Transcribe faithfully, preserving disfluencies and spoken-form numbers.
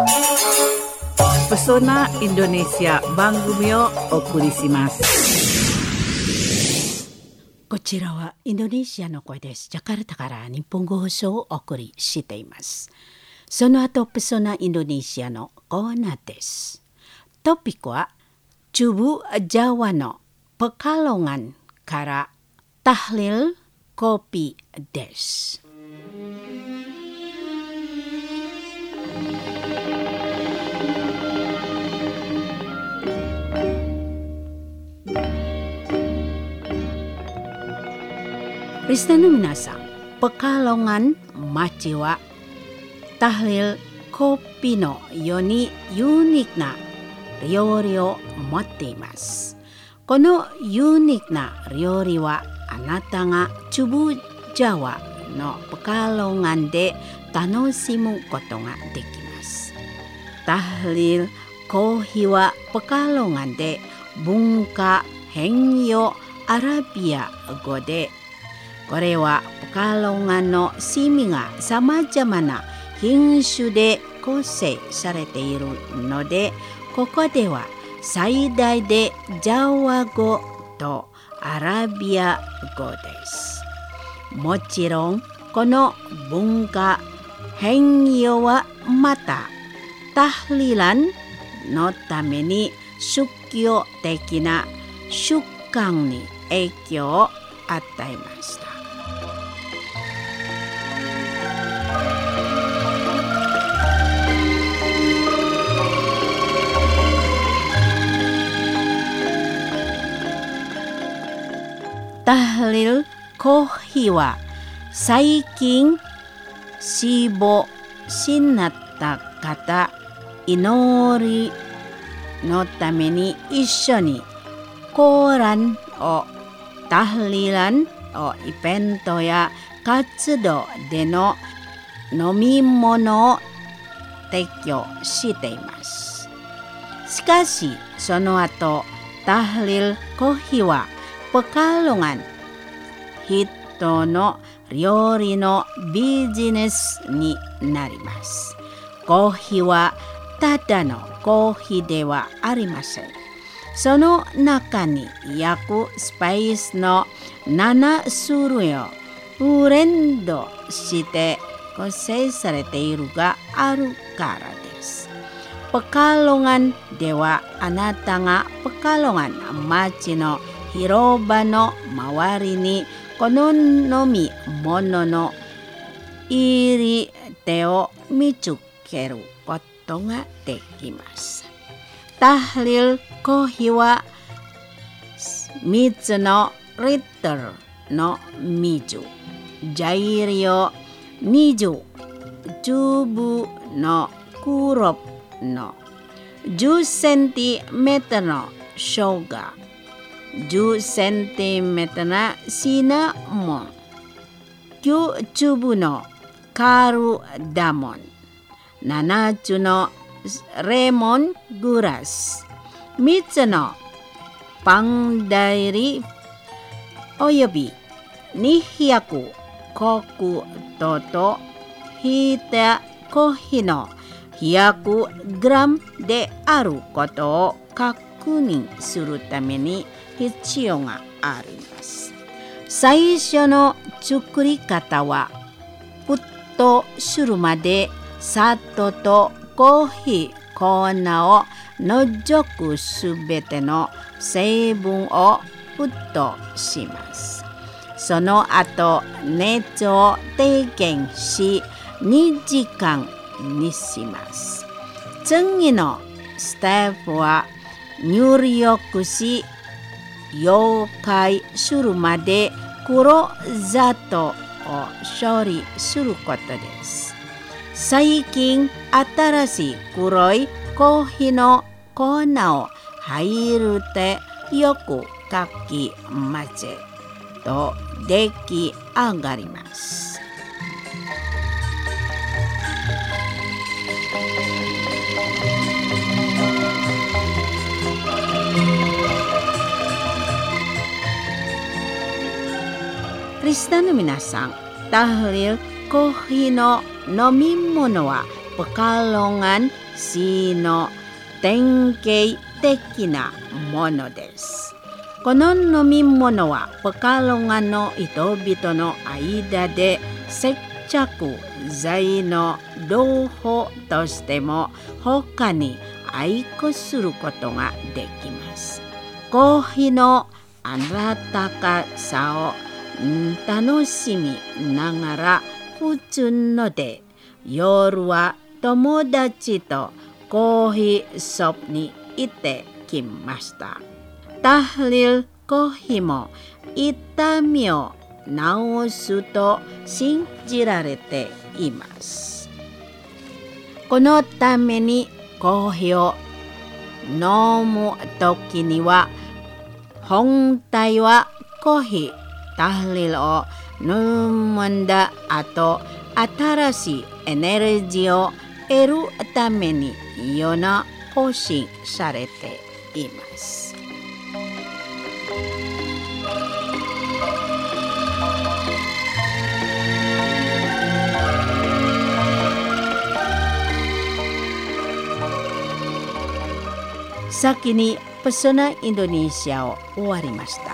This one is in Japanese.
Pesona Indonesia番組をお送りします。 こちらはインドネシアの声です。ジャカルタから日本語放送をお送りしています。その後、ペソナインドネシアのコーナーです。トピックはCubu JawaのPekalonganからTahlil Kopiです。リスナーの皆さん、Pekalongan町はTahlil Kopiのようにユニークな料理を持っています。このユニークな料理はあなたがCubu JawaのPekalonganで楽しむことができます。Tahlil KopiはPekalonganで文化変用アラビア語で、これはPekalonganの市民がさまざまな品種で構成されているので、ここでは最大でジャワ語とアラビア語です。もちろんこの文化変容はまたTahlilanのために宗教的な習慣に影響を与えました。Tahlil Kopiは最近死亡しなった方祈りのために一緒にコーランをTahlilanをイベントや活動での飲み物を提供しています。しかしその後Tahlil KopiはPekalongan人の料理のビジネスになります。コーヒーはただのコーヒーではありません。その中に焼くスパイスのなな種類をブレンドして構成されているがあるからです。PekalonganではあなたがPekalongan町の広場の周りにこの飲み物の入り手を見つけることができます。Tahlil Kopiはみっつのリットルの水、材料にじゅう粒のクロップのじゅっセンチメートルの生姜、じゅっセンチメートルのシナモン、きゅう粒のカルダモン、ななつのレモングラス、みっつのパンダイリおよびにひゃく黒糖とひいたコーヒーのひゃくグラムであることを確認するために必要があります。最初の作り方は沸騰するまで砂糖とコーヒー粉を除くすべての成分を沸騰します。その後熱を低減しにじかんにします。次のステップは入力し溶解するまで黒砂糖を処理することです。最近新しい黒いコーヒーの粉を入れてよくかき混ぜと出来上がります。リスナーの皆さん、Tahlilコーヒーの飲み物は pekalongan sino典型的なものです。この飲み物はペカロガの人々の間で接着剤の両方としても他に愛好することができます。コーヒーの温かさを楽しみながら普通ので夜は友達とコーヒーショップに行ってきました。タフリルコーヒーも痛みを治すと信じられています。このためにコーヒーを飲むときには本体はコーヒータフリルを飲んだ後、新しいエネルギーを得るためにような方針されています。先にペソナインドネシアを終わりました。